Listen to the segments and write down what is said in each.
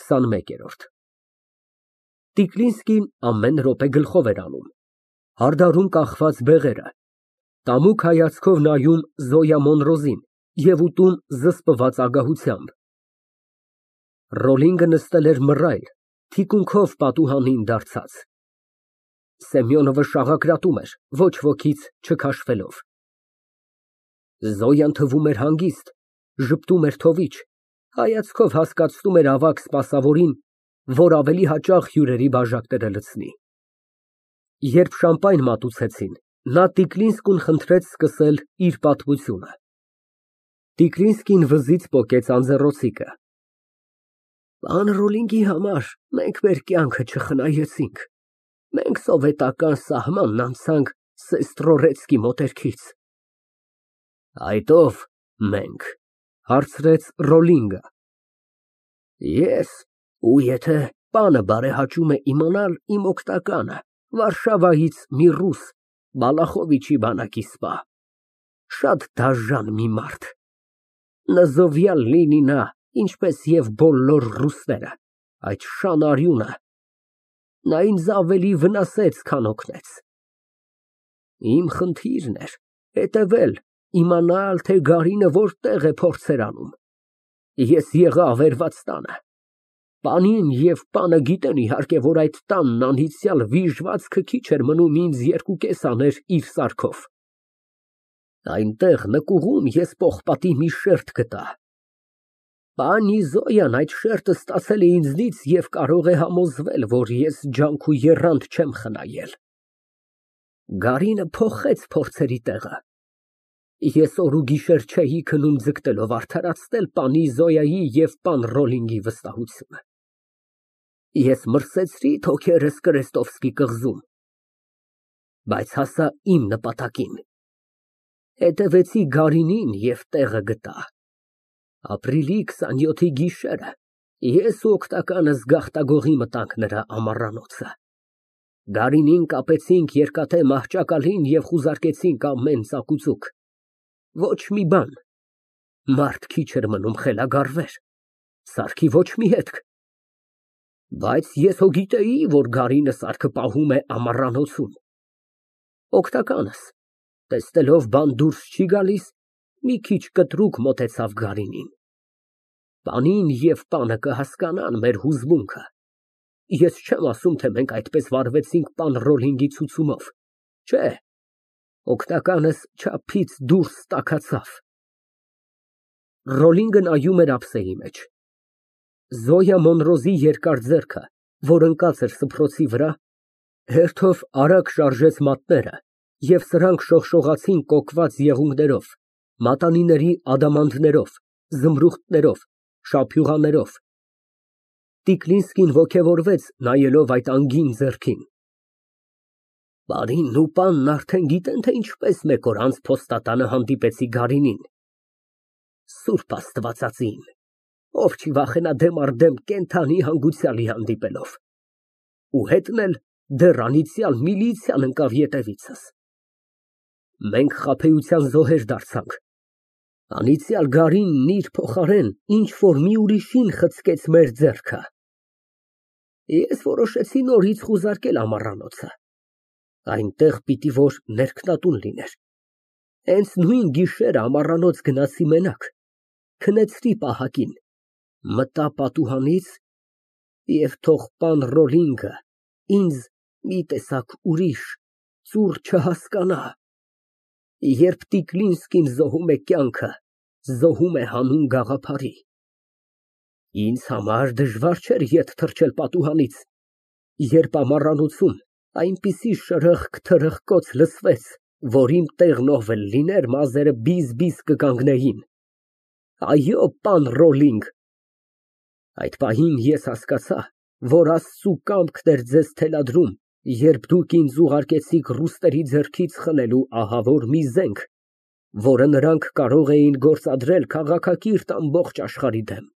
21-րդ Տիկլինսկին ամեն րոպե գլխով էր անում, հարդարում կախված բեղերը, տամուկ հայացքով նայում Զոյա Մոնրոզին և ուտում զսպված ագահությամբ։ Ռոլինգը նստել էր մռայլ, թիկունքով պատուհանին դարձած։ Սեմյոնովը շաղակրատում էր, ոչ ոքից չքաշվելով։ Զոյան թվում էր հանգիստ, ժպտում էր թովիչ, հայացքով հասկացնում էր ավագ սպասավորին, որ ավելի հաճախ հյուրերի բաժակները լցնի։ Երբ շամպայն մատուցեցին, նա Տիկլինսկուն խնդրեց սկսել իր պատմությունը։ Տիկլինսկին վզից պոկեց անձեռնոցիկը։ Պան Ռոլինգի համար մենք մեր կյանքը չխնայեցինք։ Մենք սովետական սահմանն անցանք Սեստրորեցկի մոտերքից։ Այդ ով մենք, հարցրեց Ռոլինգը։ Ես, ու եթե պանը բարեհաճում է իմանալ իմ օգնականը, Վարշավայից մի ռուս, Բալախովիչի բանակի սպա, շատ դաժան մի մարդ, նզովյալ լինի նա, ինչպես և բոլոր ռուսները, այդ շան արյունը, նա ինձ ավելի վնասեց, քան օգնեց։ Իմ խնդիրն էր հետևել, իմանալ, թե գարինը որտեղ է փորձեր անում։ Ես եղա ավերված տանը։ Պանին և պանը գիտեն իհարկե, որ այդ տանն անիծյալ վիժվածքը քիչ էր մնում ինձ 2 աներ իր սարքով։ Այնտեղ նկուղում ես պողպատի մի շերտ գտա։ Պանի Զոյան այդ շերտը ստացել է ինձնից և կարող է համոզվել, որ ես ջանք ու եռանդ չեմ խնայել։ Գարինը փոխեց փորձերի տեղը։ Ես օր ու գիշեր չէի քնում ձգտելով արդարացնել պանի Զոյայի և պան Ռոլինգի վստահությունը։ Ես մրսեցրի թոքերս Կրեստովսկի կղզում, բայց հասա իմ նպատակին։ Հետևեցի գարինին և տեղը գտա։ Ապրիլի 27-ի գիշերը ես ու օգնականս գաղտագողի մտանք նրա ամառանոցը։ Գարինին կապեցինք երկաթե մահճակալին և խուզարկեցինք ամեն ծակուծուկ։ Ոչ մի բան։ Մարդ քիչ էր մնում խելագարվեր, սարքի ոչ մի հետք։ Բայց ես հո գիտեի, որ գարինը սարքը պահում է ամառանոցում։ Օգնականս, տեսնելով բան դուրս չի գալիս, մի քիչ կտրուկ մոտեցավ գարինին։ Պանին և պանը կհասկանան մեր հուզմունքը։ Ես չեմ ասում, թե մենք այդպես վարվեցինք պան Ռոլինգի ցուցումով։ Չէ, օգնականս չափից դուրս տաքացավ։ Ռոլինգը նայում էր ափսեի մեջ։ Զոյա Մոնրոզի երկար ձեռքը, որ ընկած էր սփռոցի վրա, հերթով արագ շարժեց մատները, և սրանք շողշողացին կոկված եղունգներով, մատանիների ադամանդներով, զմրուխտներով, շափյուղաներով։ Տիկլինսկին ոգևորվեց, նայելով այդ անգին ձեռքին։ Պարինն ու պանն արդեն գիտեն, թե ինչպես մեկ օր անց փոստատանը հանդիպեցի գարինին։ Սուրբ Աստվածածին, ով չի վախենա դեմ առ դեմ կենդանի հանգուցյալի հանդիպելով։ Ու հետն էլ դեռ անիծյալ միլիցիան ընկավ ետևիցս։ Մենք խաբեության զոհեր դարձանք։ Անիծյալ գարինն իր փոխարեն ինչ֊որ մի ուրիշին խցկեց մեր ձեռքը։ Ես որոշեցի նորից խուզարկել ամառանոցը։ Այնտեղ պիտի որ ներքնատուն լիներ։ Հենց նույն գիշերը ամառանոց գնացի մենակ, քնեցրի պահակին, մտա պատուհանից և թող պան Ռոլինգը ինձ մի տեսակ ուրիշ, ծուռ չհասկանա։ Երբ Տիկլինսկին զոհում է կյանքը, զոհում է հանուն գաղափարի։ Ինձ համար դժվար չէր ետ թռչել պատուհանից, երբ ամառանոցում այնպիսի շրխկ-թրխկոց լսվեց, որ իմ տեղն ով էլ լիներ, մազերը բիզ֊բիզ կկանգնեին։ Այո, պան Ռոլինգ։ Այդ պահին ես հասկացա, որ Աստծու կամքն էր ձեզ թելադրում, երբ դուք ինձ ուղարկեցիք ռուսների ձեռքից խլելու ահավոր մի զենք, որը նրանք կարող էին գործադրել քաղաքակիրթ ամբողջ աշխարհի դեմ։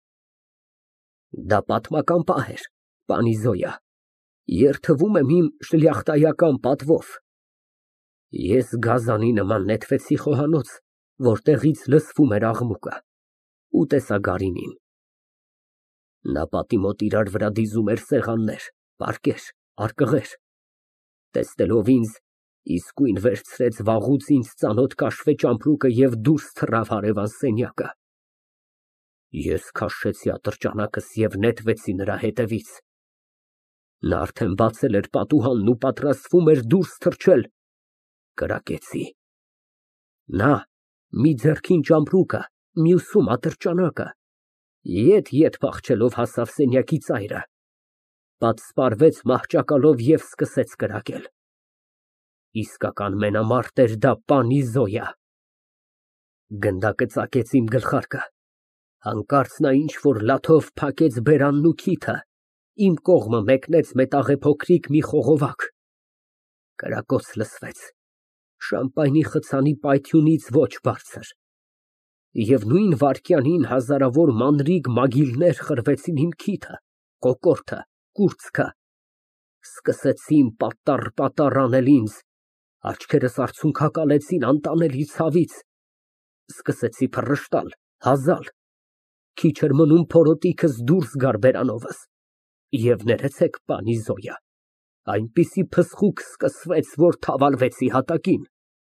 Դա պատմական պահ էր, պանի Զոյա, երդվում եմ իմ շլյախտայական պատվով։ Ես գազանի նման նետվեցի խոհանոց, որտեղից լսվում էր աղմուկը, ու տեսա գարինին։ Նա պատի մոտ իրար վրա դիզում էր սեղաններ, պարկեր, արկղեր։ Տեսնելով ինձ, իսկույն վերցրեց վաղուց ինձ ծանոթ կաշվե ճամպրուկը և դուրս թռավ հարևան սենյակը։ Ես քաշեցի ատրճանակս և նետվեցի նրա հետևից։ Նա արդեն բացել էր պատուհանն ու պատրաստվում էր դուրս թռչել։ Կրակեցի։ Նա մի ձեռքին ճամպրուկը, մյուսում ատրճանակը, ետ փախչելով հասավ սենյակի ծայրը, պատսպարվեց մահճակալով և սկսեց կրակել։ Իսկական մենամարտ էր դա, պանի Զոյա։ Գնդակը ծակեց իմ գլխարկը, հանկարծ նա ինչ֊որ լաթով փակեց բերանն ու քիթը, իմ կողմը մեկնեց մետաղե փոքրիկ մի խողովակ։ Կրակոց լսվեց, շամպայնի խցանի պայթյունից ոչ բարձր, և նույն վայրկյանին հազարավոր մանրիկ մագիլներ խրվեցին իմ քիթը, կոկորդը, կուրծքը, սկսեցին պատառ անել ինձ, աչքերս արցունքակալեցին անտանելի ցավից, սկսեցի փռշտալ, հազալ, քիչ էր մնում փորոտիքս դուրս գար բերանովս, և ներեցեք, պանի Զոյա, այնպիսի փսխուկ սկսվեց, որ թավալվեցի հատակին։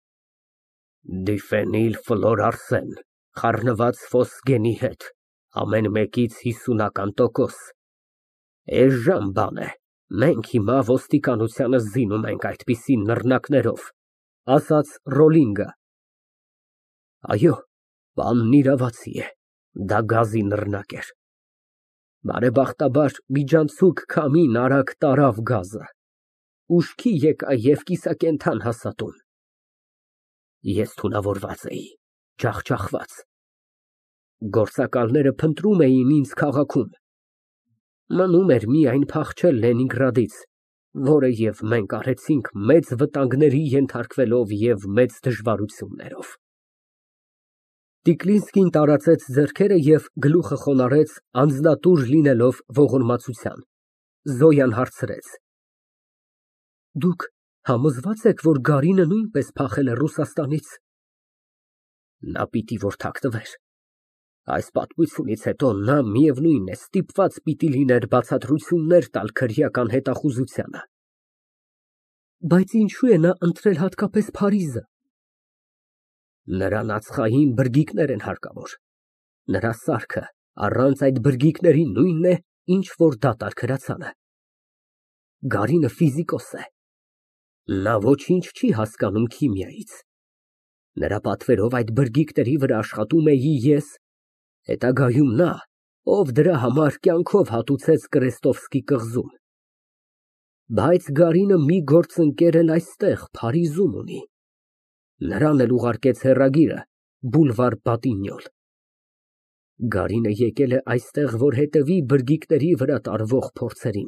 Դիֆենիլ ֆլորարսեն, խառնված ֆոսգենի հետ, ամեն մեկից 50%։ Էժան բան է, մենք հիմա ոստիկանությանը զինում ենք այդպիսի նռնակներով, ասաց Ռոլինգը։ Այո, պանն իրավացի է, դա գազի նռնակ էր։ Բարեբախտաբար միջանցիկ քամին արագ տարավ գազը, ուշքի եկա և կիսակենդան հասա տուն։ Ես թունավորված էի, ջախջախված։ Գործակալները փնտրում էին ինձ քաղաքում։ Մնում էր միայն փախչել Լենինգրադից, որը և մենք արեցինք մեծ վտանգների ենթարկվելով և մեծ դժվարություններով։ Տիկլինսկին տարածեց ձեռքերը և գլուխը խոնարհեց, անձնատուր լինելով ողորմածության։ Զոյան հարցրեց. Դուք համոզվա՞ծ եք, որ Գարինը նույնպես փախել է Ռուսաստանից։ Նա պիտի որ թաքնվեր։ Այս պատմությունից հետո նա, միևնույն է, ստիպված պիտի լիներ բացատրություններ տալ քրեական հետախուզությանը։ Բայց ինչու է նա ընտրել հատկապես Փարիզը։ Նրան ածխային բրգիկներ են հարկավոր։ Նրա սարքը առանց այդ բրգիկների նույնն է, ինչ որ դատարկ հրացանը։ Գարինը ֆիզիկոս է։ Նա ոչինչ չի հասկանում քիմիայից։ Նրա պատվերով այդ բրգիկների վրա աշխատում էի ես, հետագայում նա, ով դրա համար կյանքով հատուցեց Կրեստովսկի կղզում։ Բայց Գարինը մի գործընկեր էլ այստեղ, Փարիզում ունի։ Նրան էլ ուղարկեց հեռագիրը, բուլվար Բատինյոլ։ Գարինը եկել է այստեղ, որ հետևի բրգիկների վրա տարվող փորձերին։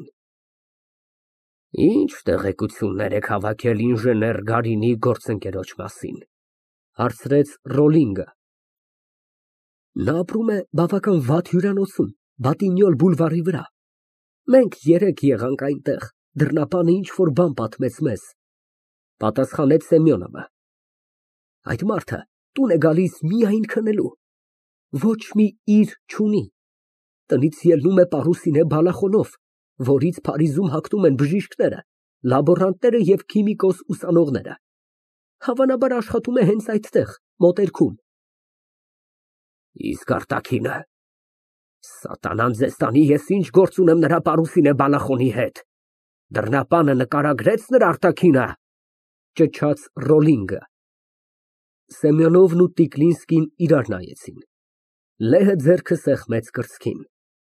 Ինչ տեղեկություններ եք հավաքել ինժեներ Գարինի գործընկերոջ մասին, հարցրեց Ռոլինգը։ Նա ապրում է բավական վատ հյուրանոցում, Բատինյոլ բուլվարի վրա։ Մենք երեկ եղանք այնտեղ, դռնապանը ինչ֊որ բան պատմեց մեզ, պատասխանեց Սեմյոնովը։ Այդ մարդը տուն է գալիս միայն քնելու, ոչ մի իր չունի, տնից ելնում է պարուսինե բալախոնով, որից Փարիզում հագնում են բժիշկները, լաբորանտները և քիմիկոս ուսանողները, հավանաբար աշխատում է հենց այդտեղ, մոտերքում։ Իսկ արտաքինը, սատանան ձեզ տանի, ես ինչ գործ ունեմ նրա պարուսինե բալախոնի հետ, դռնապանը նկարագրեց նրա արտաքինը, ճչաց Ռոլինգը։ Սեմյոնովն ու Տիկլինսկին իրար նայեցին, լեհը ձեռքը սեղմեց կրծքին։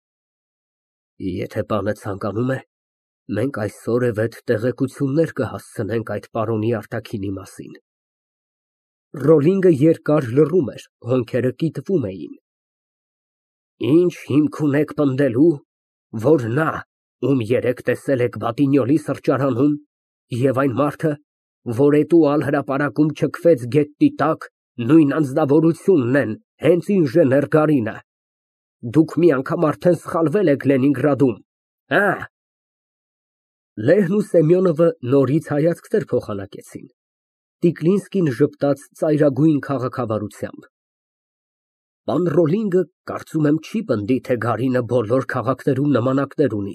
Եթե պանը ցանկանում է, մենք այսօրևեթ տեղեկություններ կհասցնենք այդ պարոնի արտաքինի մասին։ Ռոլինգը երկար լռում էր, հոնքերը կիտվում էին։ Ինչ հիմք ունեք պնդելու, որ նա, ում երեկ տեսել եք Բատինյոլի սրճարանում, և այն մարդը, որ Էտուալ հրապարակում չքվեց գետնի տակ, նույն անձնավորությունն են, հենց ինժեներ Գարինը։ Դուք մի անգամ արդեն սխալվել եք Լենինգրադում, հը՞։ Լեհն ու Սեմյոնովը նորից հայացքներ փոխանակեցին։ Տիկլինսկին ժպտաց ծայրագույն քաղաքավարությամբ։ Պան Ռոլինգը կարծում եմ չի պնդի, թե Գարինը բոլոր քաղաքներում նմանակներ ունի։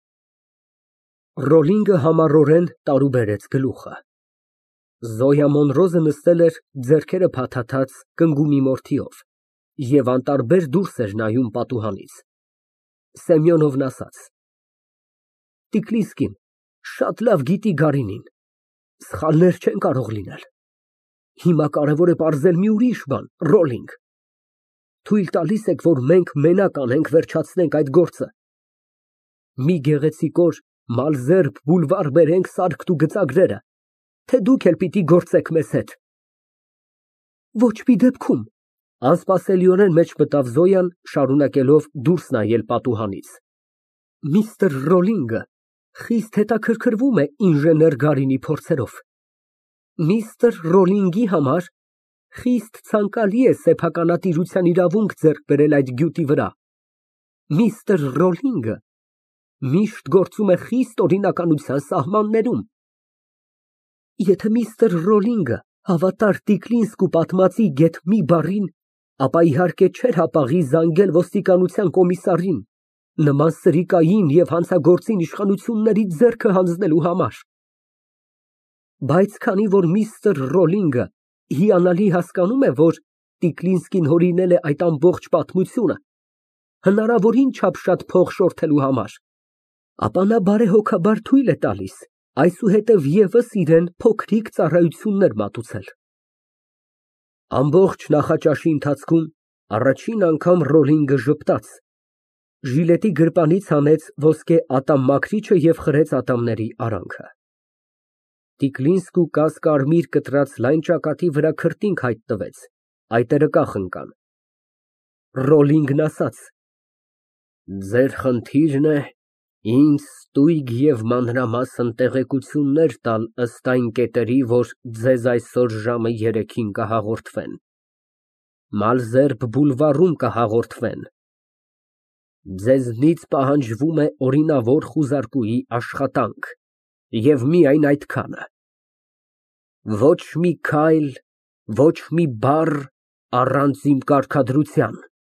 Ռոլինգը համառորեն տարուբերեց գլուխը։ Զոյա Մոնրոզը նստել էր ձեռքերը փաթաթած կնգումի մորթիով և անտարբեր դուրս էր նայում պատուհանից։ Սեմյոնովն ասաց. Տիկլիսկին շատ լավ գիտի Գարինին, սխալներ չեն կարող լինել։ Հիմա կարևոր է պարզել մի ուրիշ բան, Ռոլինգ։ Թույլ տալիս եք, որ մենք մենակ անենք վերջացնենք այդ գործը։ Մի գեղեցիկ օր Մալզերբ բուլվար բերենք սարքտ ու գծագրերը, թե դուք էլ պիտի գործեք մեզ հետ։ Ոչ մի դեպքում, անսպասելիորեն մեջ մտավ Զոյան, շարունակելով դուրս նայել պատուհանից։ Միստր Ռոլինգը խիստ հետաքրքրվում է ինժեներ Գարինի փորձերով։ Միստր Ռոլինգի համար խիստ ցանկալի է սեփականատիրության իրավունք ձեռք բերել այդ գյուտի վրա։ Միստր Ռոլինգը միշտ գործում է խիստ օրինականության սահմաններում։ Եթե միստր Ռոլինգը հավատար Տիկլինսկու պատմածի գեթ մի բառին, ապա իհարկե չէր հապաղի զանգել ոստիկանության կոմիսարին, նման սրիկային և հանցագործին իշխանություններից ձեռքը հանձնելու համար։ Բայց քանի որ միստր Ռոլինգը հիանալի հասկանում է, որ Տիկլինսկին հորինել է այդ ամբողջ պատմությունը, հնարավորին չափ շատ փող շորթելու համար, ապա նա բարեհոգաբար թույլ է տալիս այսուհետև ևս իրան փոքրիկ ծառայություններ մատուցել։ Ամբողջ նախաճաշի ընթացքում առաջին անգամ Ռոլինգը ժպտաց, ժիլետի գրպանից հանեց ոսկե ատամմաքրիչը և խրեց ատամների արանքը։ Տիկլինսկու կասկարմիր կտրած լայն ճակատի վրա քրտինք հայտնվեց, այտերը կախ ընկան։ Ռոլինգն ասաց. Ձեր խնդիրն է ինձ ստույգ և մանրամասն տեղեկություններ տալ ըստ այն կետերի, որ ձեզ այսօր ժամը 3-ին կհաղորդվեն, Մալզերբ բուլվարում կհաղորդվեն։ Ձեզնից պահանջվում է օրինավոր խուզարկուի աշխատանք և միայն այդքանը։ Ոչ մի քայլ, ոչ մի բառ առանց իմ կարգադրության։